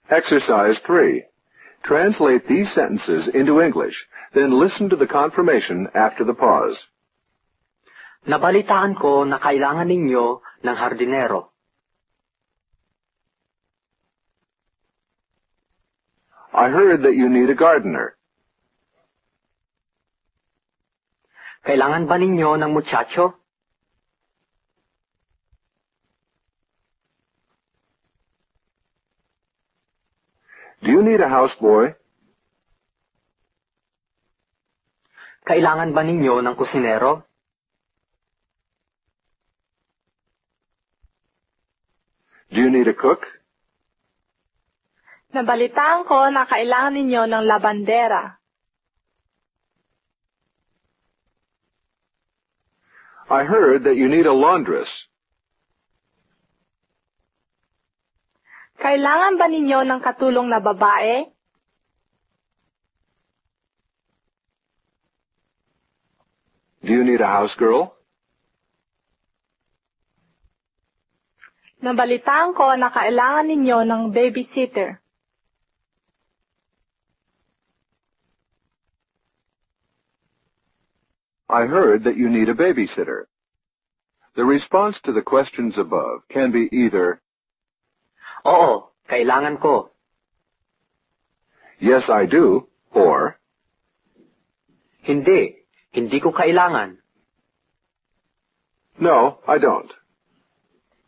Exercise 3. Translate these sentences into English, then listen to the confirmation after the pause. Nabalitaan ko na kailangan ninyo ng hardinero. I heard that you need a gardener. Kailangan ba ninyo ng muchacho? Do you need a houseboy? Kailangan ba ninyo ng kusinero? Do you need a cook? Nabalitaan ko na kailangan ninyo ng labandera. I heard that you need a laundress. Kailangan ba ninyo ng katulong na babae? Do you need a house girl? Nabalitaan ko na kailangan ninyo ng babysitter. I heard that you need a babysitter. The response to the questions above can be either, Oo, kailangan ko. yes, I do, or, Hindi ko kailangan. no, I don't.